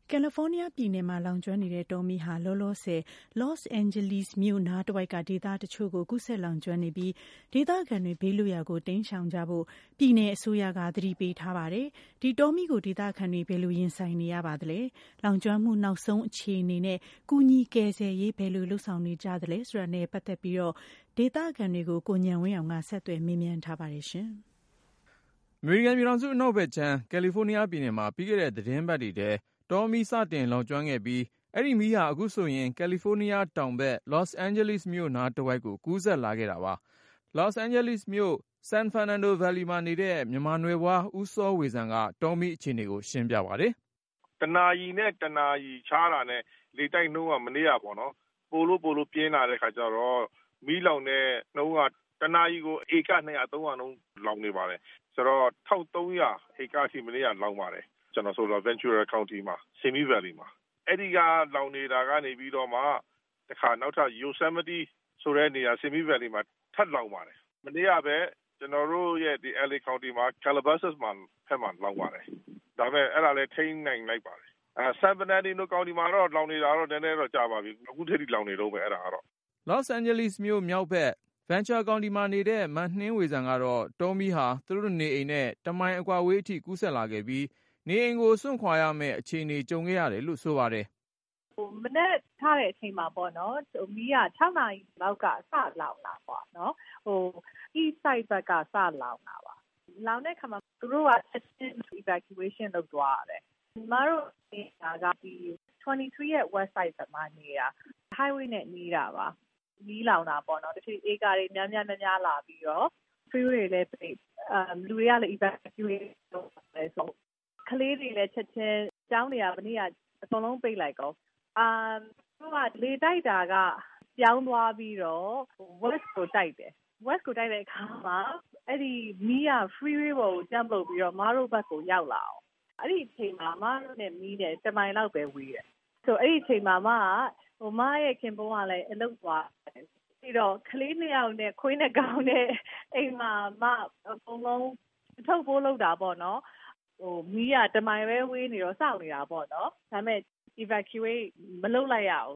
ကယ်လီဖိုးနီးယားပြည်နယ်မှာလောင်ကျွမ်းနေတဲ့တောမီးဟာလောလောဆယ် Los Angeles မြို့နားတဝိုက်ကဒေသတချို့ကိုကူးစက်လောင်ကျွမ်းနေပြီးဒေသခံတွေဘေးလွတ်ရာကိုတိမ်းရှောင်ကြဖို့ပြည်နယ်အစိုးရကသတိပေးထားပါတယ်။ဒီတောမီးကိုဒေသခံတွေဘယ်လိုရင်ဆိုင်နေရပါသလဲ။လောင်ကျွမ်းမှုနောက်ဆုံးအခြေအနေနဲ့ကူညီကယ်ဆယ်ရေးဘယ်လိုလုပ်ဆောင်နေကြသလဲဆိုတာနဲ့ပတ်သက်ပြီးဒေသခံတွေကိုကိုဉာဏ်ဝင်းအောင်ကဆက်သွယ်မေးမြန်းထားပါတယ်ရှင်။အမေရိကန်ပြည်ထောင်စုအနောက်ဘက်ခြမ်းကယ်လီဖိုးနီးယားပြည်နယ်မှာပြီးခဲ့တဲ့သီတင်းပတ်တွေထဲတောမီးစတင်လောင်ကျွမ်းခဲ့ပြီးအဲ့ဒီမီးဟာအခုဆိုရင်ကယ်လီဖိုးနီးယားတောင်ဘက် Los Angeles မြို့နားတဝိုက်ကိုကူးစက်လာခဲ့တာပါ။ Los Angeles မြို့ San Fernando Valley မှာနေတဲ့မြန်မာနွယ်ဘွားဦးစောဝေဆန်ကတောမီးအခြေအနေကိုရှင်းပြပါတယ်။တနာရီနဲ့တနာရီခြားတာနဲ့လေတိုက်နှုန်းကမနေ့ကပေါ့နော်ပိုလို့ပြင်းလာတဲ့ခါကျတော့မီးလောင်တဲ့နှုန်းကတနာရီကိုဧက200 300လုံးလောင်နေပါတယ်ဆိုတော့1300ဧကအထိမနေ့ကလောင်ပါတယ်ကျွန်တော်ဆိုတော့ Ventura County မှာ Simi Valley မှာအဲ့ဒီကလောင်နေတာကနေပြီးတော့မှတခါနောက်ထပ် Yosemite ဆိုတဲ့နေရာ Simi Valley မှာထပ်လောင်ပါတယ်မနေ့ကပဲကျွန်တော်တို့ရဲ့ဒီ LA County မှာ Calabasas မှာဖက်မှာလောင်ပါတယ်ဒါပေမဲ့အဲ့ဒါလည်းထိန်းနိုင်လိုက်ပါတယ်San Bernardino County မှာတော့လောင်နေတာတော့နည်းနည်းတော့ကြာပါပြီအခုထက်ထိလောင်နေတော့ပဲအဲ့ဒါကတော့ Los Angeles မြို့မြောက်ဘက်Ventura County မှာနေတဲ့မနှင်းဝေဆန်ကတော့တောမီးဟာသူတို့နေအိမ်နဲ့တမိုင်အကွာဝေးအထိကူးစက်လာခဲ့ပြီးနေအိမ်ကိုစွန့်ခွာရမယ့်အခြေအနေကြုံခဲ့ရတယ်လို့ဆိုပါတယ်မနေ့ထားတဲ့အချိန်မှာပေါ့နော်မီးက6နာရီလောက်ကစလောင်လာပေါ့နော်east side ဘက်ကစလောင်လာပါလောင်တဲ့ခါမှာသူတို့က evacuation လုပ်သွားရတယ်ကျမတို့နေတာကဒီ23ရဲ့ west side မှာနေတာ highway နဲ့နေတာပါမီးလောင်တာပေါ့နော်တချို့ဧကတွေများလာပြီးတော့ freeway တွေလည်းလူတွေကလည်း evacuate လုပ်တယ်ဆိုကလေးတွေလည်းချက်ချင်းကျောင်းတွေကမနေ့ကအကုန်လုံးပိတ်လိုက်ကောသူကလေတိုက်တာကပြောင်းသွားပြီးတော့ west ကိုတိုက်တယ် west ကိုတိုက်တဲ့အခါမှာအဲ့ဒီမီးက freeway ပေါ်ကို jump လုပ်ပြီးတော့မားတို့ဘက်ကိုရောက်လာအောင်အဲ့ဒီအချိန်မှာမားတို့နဲ့မီးတယ်တမိုင်လောက်ပဲဝေးတယ်ဆိုအဲ့ဒီအချိန်မှာမားရဲ့ခင်ပွန်းကလည်းအလုပ်သွားတယ်ပြီးတော့ကလေးနှစ်ယောက်နဲ့ခွေးနဲ့ကောင်းနဲ့အိမ်မှာအကုန်လုံးထုတ်ဖို့လုပ်တာပေါ့နော်မီးကတမိုင်ပဲဝေးနေတော့စောင့်နေတာပေါ့နော်ဒါပေမဲ့ evacuate မလုပ်လိုက်ရဘူး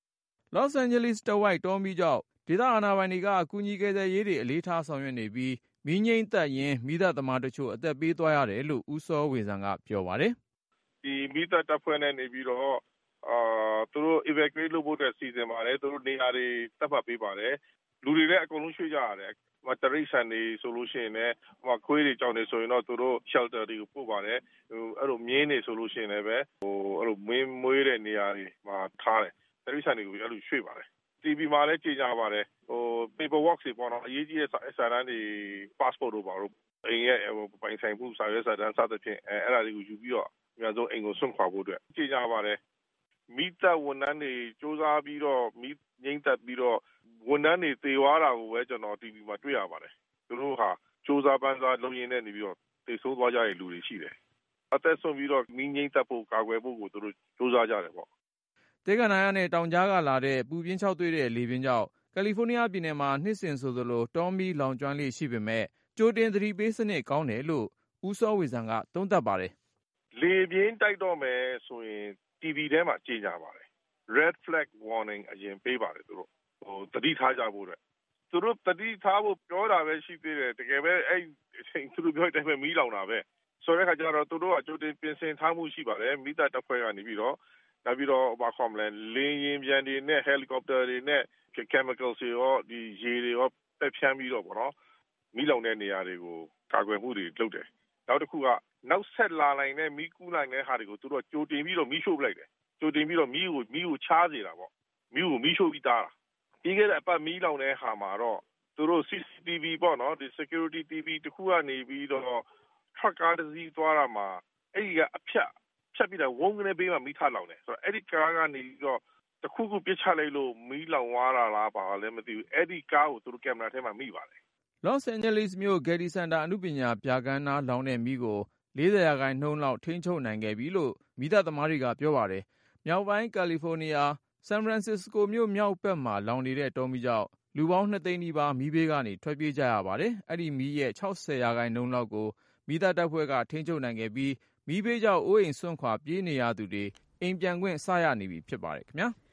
Los Angeles တဝိုက်တောမီးကြောင့်ဒေသအာဏာပိုင်တွေကကူညီကယ်ဆယ်ရေးတွေအလေးထားဆောင်ရွက်နေပြီးမီးငြိမ်းသက်ရင်မီးသတ်သမားတချို့အသက်ပေးသွားရတယ်လို့ဦးစောဝေဆန်ကပြောပါတယ်ဒီမီးသတ်တပ်ဖွဲ့နဲ့နေပြီးတော့သူတို့ evacuate လုပ်ဖို့အတွက်စီစဉ်ပါတယ်သူတို့နေရာတွေသတ်မှတ်ပေးပါတယ်လူတွေလည်းအကုန်လုံးရွှေ့ကြရတယ်တရိတ်ဆန်တွေဆိုလို့ရှိရင်လည်းခွေးတွေကြောင်တွေဆိုရင်တော့သူတို့ shelter တွေကိုပို့ပါတယ်အဲ့လိုမြင်းတွေဆိုလို့ရှိရင်လည်းပဲအဲ့လိုမွေးတဲ့နေရာတွေမှာထားတယ်တရိတ်ဆန်တွေကိုအဲ့လိုရွှေ့ပါတယ် TV မှာလည်းကြေညာပါတယ်paper work တွေပေါ့နော်အရေးကြီးတဲ့စာတမ်းတွေ passport တို့ပါတော့အိမ်ရဲ့ပိုင်ဆိုင်မှုစာရွက်စာတမ်းစသဖြင့်အဲ့ဒါတွေကိုယူပြီးတော့အများဆုံးအိမ်ကိုစွန့်ခွာဖို့အတွက်ကြေညာပါတယ်မိသက်ဝန်ထမ်းတွေစ조사ပြီးတော့မိငိမ့်သက်ပြီးတော့ဝန်ထမ်းတွေသေသွားတာကိုပဲကျွန်တော် TV မှာတွေ့ရပါတယ်သူတို့ဟာစ조사ပန်းစားလုပ်ရင်းနဲ့နေပြီးတော့သေဆုံးသွားကြတဲ့လူတွေရှိတယ်အသက်ဆုံးပြီးတော့မိငိမ့်သက်ဖို့ကာကွယ်ဖို့ကိုသူတို့စ조사ကြတယ်ပေါ့တေဂနာရနဲ့တောင်ကြားကလာတဲ့ပူပြင်းခြောက်သွေ့တဲ့လေပြင်းကြောင့်ကယ်လီဖိုးနီးယားပြည်နယ်မှာနှစ်စဉ်ဆိုသလိုတောမီးလောင်ကျွမ်းလေရှိပေမဲ့ကြိုတင်သတိပေးစနစ်ကောင်းတယ်လို့ဦးစောဝေဆန်ကသုံးသပ်ပါတယ်လေပြင်းတိုက်တော့မယ်ဆိုရင် TV ထဲမှာကြေညာပါတယ် red flag warning အရင်ပေးပါတယ်သူတို့သတိထားကြဖို့အတွက်သူတို့သတိထားဖို့ပြောတာပဲရှိသေးတယ်တကယ်ပဲအဲ့အချိန်သူတို့ပြောတဲ့အတိုင်းပဲမီးလောင်တာပဲဆိုတဲ့အခါကျတော့သူတို့ကကြိုတင်ပြင်ဆင်ထားမှုရှိပါတယ်မိသားတပ်ဖွဲ့ကနေပြီးတော့နောက်ပြီးတော့ဘာခေါ်မလဲလေယာဉ်ပြန်တွေနဲ့ helicopter တွေနဲ့ chemicals တွေရောဒီရေတွေရောတက်ဖြန်းပြီးတော့ပေါ့နော်မီးလောင်တဲ့နေရာတွေကိုကာကွယ်မှုတွေလုပ်တယ်နောက်တစ်ခုကနောက်ဆက်လာနိုင်တဲ့မီးကူးနိုင်တဲ့ဟာတွေကိုသူတို့ကြိုတင်ပြီးတော့မီးရှို့ပလိုက်တယ်ကြိုတင်ပြီးတော့မီးကိုချားစေတာပေါ့မီးကိုမီးရှို့ပြီးသားတာပြီးခဲ့တဲ့အပတ်မီးလောင်တဲ့ဟာမှာတော့သူတို့ CCTV ပေါ့နော်ဒီ security TV တခုကနေပြီးတော့ truck ကားတစ်စီးသွားတာမှာအဲ့ဒီကအဖြတ်ပြီးတော့ဝုန်းကနေဘေးမှာမီးထလောင်တယ်ဆိုတော့အဲ့ဒီကားကနေပြီးတော့တခုခုပြစ်ချလိုက်လို့မီးလောင်သွားတာလားပါလည်းမသိဘူးအဲ့ဒီကားကိုသူတို့ကင်မရာထဲမှာမိပါတယ် Los Angeles မြို့ Getty Center အနုပညာပြခန်းနားလောင်တဲ့မီးကို 40% လောက်ထိန်းချုပ်နိုင်ခဲ့ပြီလို့မီးသတ်သမားတွေကပြောပါတယ်။မြောက်ပိုင်းကယ်လီဖိုးနီးယား San Francisco မြို့မြောက်ဘက်မှာလောင်နေတဲ့တောမီးကြောင့်လူပေါင်း 2 သိန်းနီးပါးမီးဘေးကနေထွက်ပြေးကြရပါတယ်။အဲ့ဒီမီးရဲ့ 60% လောက်ကိုမီးသတ်တပ်ဖွဲ့ကထိန်းချုပ်နိုင်ခဲ့ပြီးမီးဘေးကြောင့်အိုးအိမ်စွန့်ခွာပြေးနေရသူတွေအိမ်ပြန်ခွင့်စရနေပြီဖြစ်ပါတယ်ခင်ဗျာ။